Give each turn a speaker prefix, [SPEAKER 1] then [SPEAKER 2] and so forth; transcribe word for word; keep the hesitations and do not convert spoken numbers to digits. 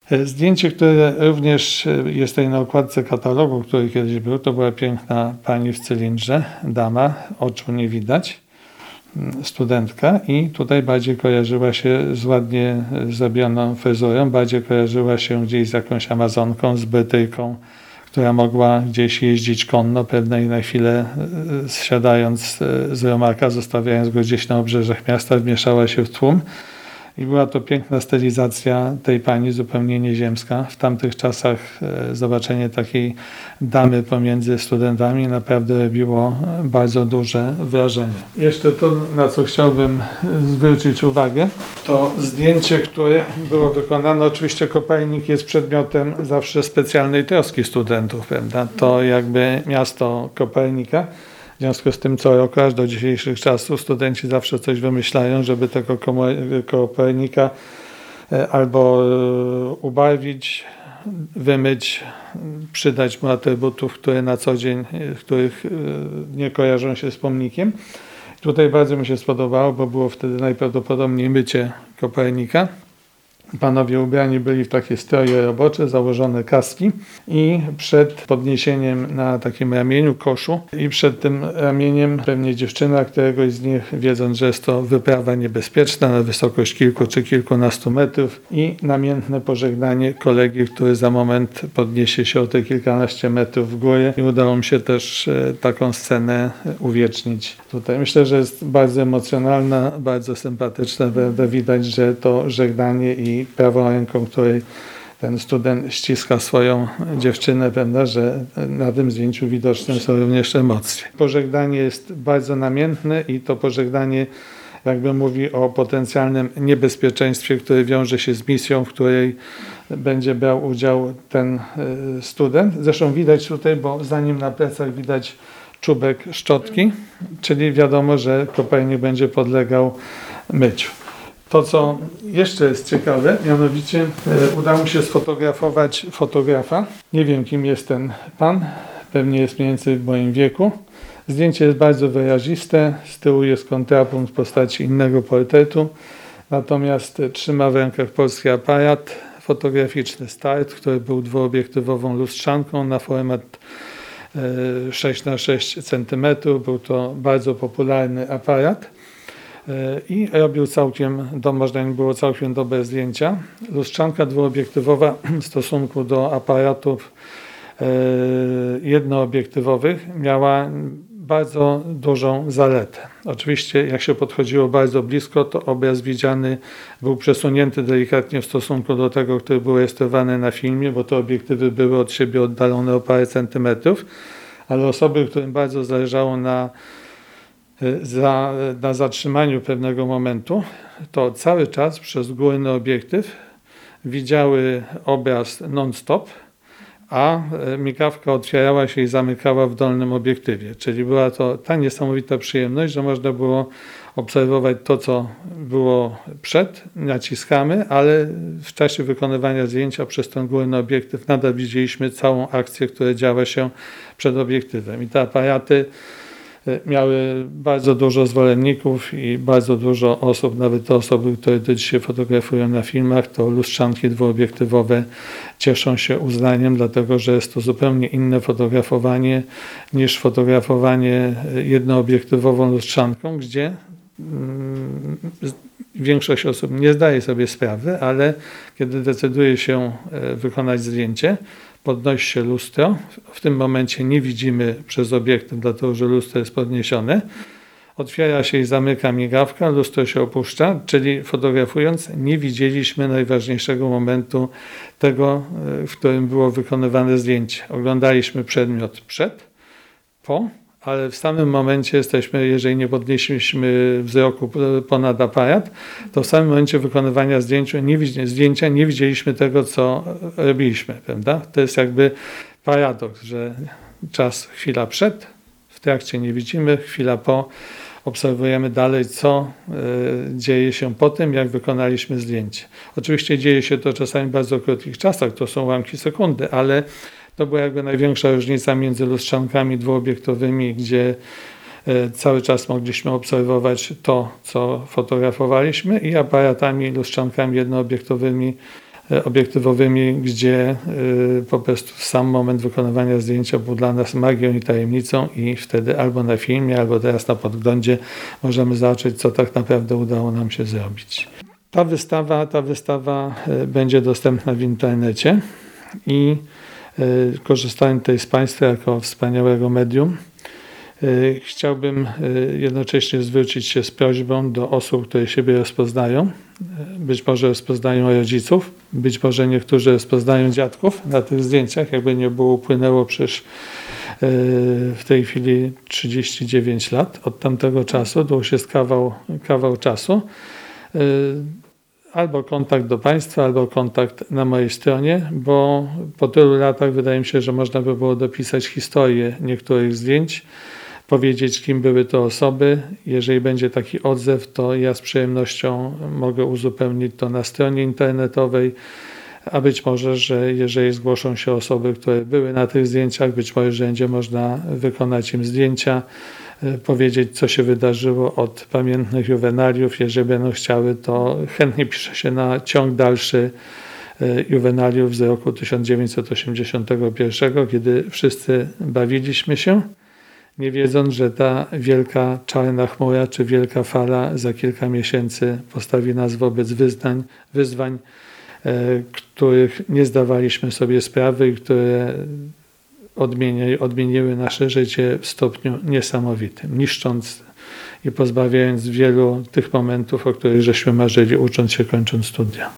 [SPEAKER 1] Zdjęcie, które również jest tutaj na okładce katalogu, który kiedyś był, to była piękna pani w cylindrze, dama, oczu nie widać, studentka i tutaj bardziej kojarzyła się z ładnie zrobioną fryzurą, bardziej kojarzyła się gdzieś z jakąś Amazonką, z Brytyjką, która mogła gdzieś jeździć konno, pewnie na chwilę zsiadając z romaka, zostawiając go gdzieś na obrzeżach miasta, wmieszała się w tłum. I była to piękna stylizacja tej pani, zupełnie nieziemska. W tamtych czasach zobaczenie takiej damy pomiędzy studentami naprawdę robiło bardzo duże wrażenie. Jeszcze to, na co chciałbym zwrócić uwagę, to zdjęcie, które było wykonane. Oczywiście Kopernik jest przedmiotem zawsze specjalnej troski studentów, prawda? To jakby miasto Kopernika. W związku z tym co roku, aż do dzisiejszych czasów, studenci zawsze coś wymyślają, żeby tego Kopernika albo ubarwić, wymyć, przydać mu atrybutów, które na co dzień, których nie kojarzą się z pomnikiem. Tutaj bardzo mi się spodobało, bo było wtedy najprawdopodobniej mycie Kopernika. Panowie ubrani byli w takie stroje robocze, założone kaski i przed podniesieniem na takim ramieniu koszu i przed tym ramieniem pewnie dziewczyna któregoś z nich, wiedząc, że jest to wyprawa niebezpieczna na wysokość kilku czy kilkunastu metrów i namiętne pożegnanie kolegi, który za moment podniesie się o te kilkanaście metrów w górę i udało mi się też taką scenę uwiecznić tutaj. Myślę, że jest bardzo emocjonalna, bardzo sympatyczna, prawda? Widać, że to żegnanie i prawą ręką, której ten student ściska swoją dziewczynę, prawda, że na tym zdjęciu widoczne są również emocje. Pożegnanie jest bardzo namiętne i to pożegnanie jakby mówi o potencjalnym niebezpieczeństwie, które wiąże się z misją, w której będzie brał udział ten student. Zresztą widać tutaj, bo za nim na plecach widać czubek szczotki, czyli wiadomo, że Kopernik będzie podlegał myciu. To, co jeszcze jest ciekawe, mianowicie e, udało mi się sfotografować fotografa. Nie wiem, kim jest ten pan, pewnie jest mniej więcej w moim wieku. Zdjęcie jest bardzo wyraziste, z tyłu jest kontrapunkt w postaci innego portretu, natomiast trzyma w rękach polski aparat fotograficzny Start, który był dwuobiektywową lustrzanką na format e, sześć na sześć centymetrów. Był to bardzo popularny aparat. I robił całkiem, do, można było całkiem dobre zdjęcia. Lustrzanka dwuobiektywowa w stosunku do aparatów e, jednoobiektywowych miała bardzo dużą zaletę. Oczywiście jak się podchodziło bardzo blisko, to obraz widziany był przesunięty delikatnie w stosunku do tego, który był rejestrowany na filmie, bo te obiektywy były od siebie oddalone o parę centymetrów, ale osoby, którym bardzo zależało na Za, na zatrzymaniu pewnego momentu, to cały czas przez górny obiektyw widziały obraz non-stop, a migawka otwierała się i zamykała w dolnym obiektywie. Czyli była to ta niesamowita przyjemność, że można było obserwować to, co było przed, naciskamy, ale w czasie wykonywania zdjęcia przez ten górny obiektyw nadal widzieliśmy całą akcję, która działa się przed obiektywem. I te aparaty miały bardzo dużo zwolenników i bardzo dużo osób, nawet te osoby, które do dzisiaj fotografują na filmach, to lustrzanki dwuobiektywowe cieszą się uznaniem, dlatego że jest to zupełnie inne fotografowanie niż fotografowanie jednoobiektywową lustrzanką, gdzie mm, większość osób nie zdaje sobie sprawy, ale kiedy decyduje się wykonać zdjęcie, podnosi się lustro. W tym momencie nie widzimy przez obiektyw, dlatego że lustro jest podniesione. Otwiera się i zamyka migawka, lustro się opuszcza, czyli fotografując nie widzieliśmy najważniejszego momentu tego, w którym było wykonywane zdjęcie. Oglądaliśmy przedmiot przed, po, ale w samym momencie jesteśmy, jeżeli nie podnieśliśmy wzroku ponad aparat, to w samym momencie wykonywania zdjęcia nie, zdjęcia nie widzieliśmy tego, co robiliśmy, prawda? To jest jakby paradoks, że czas chwila przed, w trakcie nie widzimy, chwila po, obserwujemy dalej, co y, dzieje się po tym, jak wykonaliśmy zdjęcie. Oczywiście dzieje się to czasami w bardzo krótkich czasach, to są ułamki sekundy, ale to była jakby największa różnica między lustrzankami dwuobiektowymi, gdzie cały czas mogliśmy obserwować to, co fotografowaliśmy, i aparatami, lustrzankami jednoobiektowymi, obiektywowymi, gdzie po prostu sam moment wykonywania zdjęcia był dla nas magią i tajemnicą i wtedy albo na filmie, albo teraz na podglądzie możemy zobaczyć, co tak naprawdę udało nam się zrobić. Ta wystawa, ta wystawa będzie dostępna w internecie i korzystając tutaj z Państwa jako wspaniałego medium, chciałbym jednocześnie zwrócić się z prośbą do osób, które siebie rozpoznają. Być może rozpoznają rodziców, być może niektórzy rozpoznają dziadków na tych zdjęciach, jakby nie było, upłynęło przecież w tej chwili trzydzieści dziewięć lat od tamtego czasu, to już jest kawał, kawał czasu. Albo kontakt do Państwa, albo kontakt na mojej stronie, bo po tylu latach wydaje mi się, że można by było dopisać historię niektórych zdjęć, powiedzieć, kim były to osoby. Jeżeli będzie taki odzew, to ja z przyjemnością mogę uzupełnić to na stronie internetowej, a być może, że jeżeli zgłoszą się osoby, które były na tych zdjęciach, być może, że będzie można wykonać im zdjęcia, powiedzieć, co się wydarzyło od pamiętnych juwenaliów. Jeżeli będą chciały, to chętnie pisze się na ciąg dalszy juwenaliów z roku tysiąc dziewięćset osiemdziesiątego pierwszego, kiedy wszyscy bawiliśmy się, nie wiedząc, że ta wielka czarna chmura czy wielka fala za kilka miesięcy postawi nas wobec wyznań, wyzwań, których nie zdawaliśmy sobie sprawy i które odmieni, odmieniły nasze życie w stopniu niesamowitym, niszcząc i pozbawiając wielu tych momentów, o których żeśmy marzyli, ucząc się, kończąc studia.